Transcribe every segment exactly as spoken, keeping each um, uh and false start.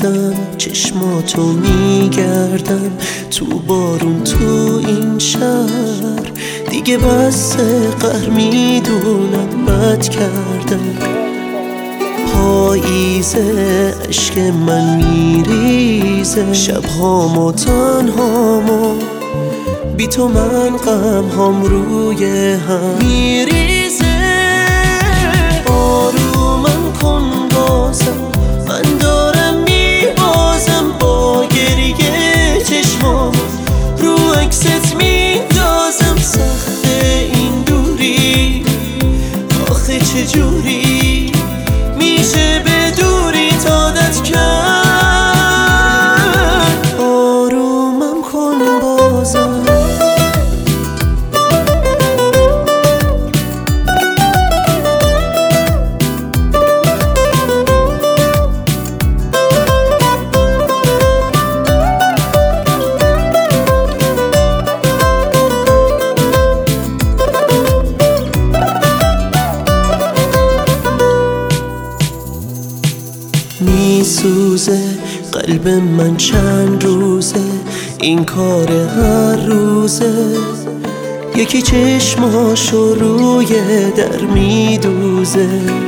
میگردم، چشماتو میگردم، تو بارون تو این شهر دیگه بس قهر میدونم بد کردم. پاییزه عشق من میریزه، شبهامو تنهامو بی تو من غم هام روی هم میریزه. آرومم کن بازم، من دارم میبازم، با گریه چشمام رو عکست میندازم. سخته این دوری، آخه چجوری میشه به دوری عادت کرد. آرومم کن بازم. میسوزه قلب من چند روزه، این کار هر روزه. یکی چشماشو روی در میدوزه،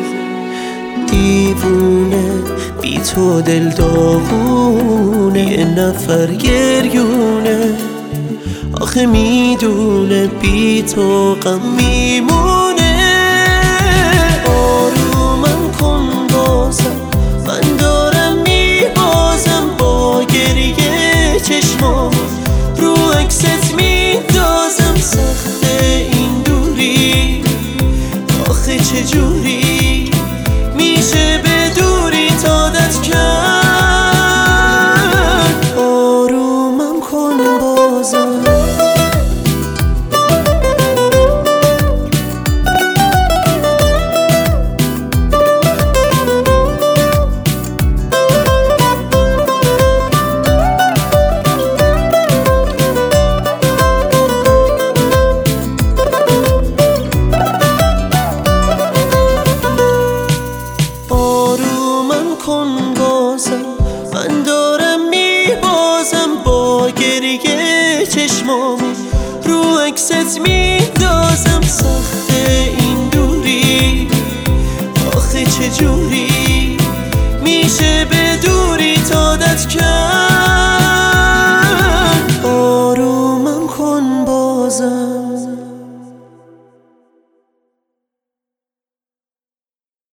دیوونه بی تو دل داغونه. یه نفر گریونه، آخه میدونه بی تو غم میمونه. آرومم کن بازم، من دارم میبازم، با گریه چشمام رو عکست میندازم. سخته این دوری، آخه چجوری میشه به دوری عادت کرد. آرومم کن بازم. کن بازم، من دارم میبازم، با گریه چشمام رو عکست میندازم. سخته این دوری، آخه چجوری میشه به دوری عادت کرد.